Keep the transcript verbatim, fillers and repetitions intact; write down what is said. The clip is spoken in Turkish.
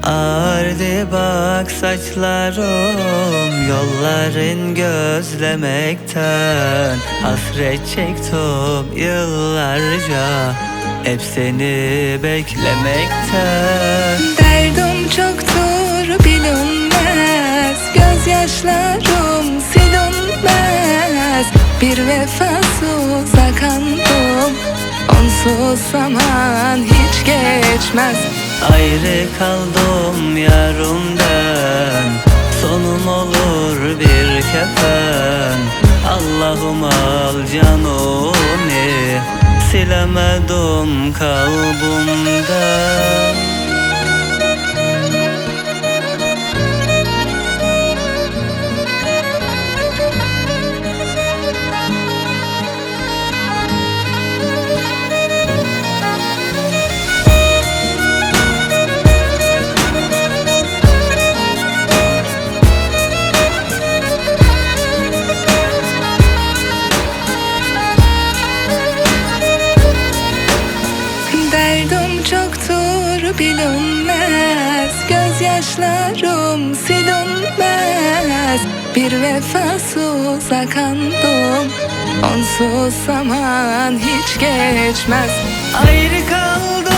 Ağardı bak saçlarım, yolların gözlemekten. Hasret çektim yıllarca, hep seni beklemekten. Derdim çoktur bilinmez, gözyaşlarım silinmez. Bir vefasız akandım, onsuz zaman hiç geçmez. Ayrı kaldım yarımdan, sonum olur bir kefen. Allah'ım al canımı, silemedim kalbimden. Derdim çoktur bilinmez, gözyaşlarım silinmez. Bir vefasız akandım, onsuz zaman hiç geçmez. Ayrı kaldım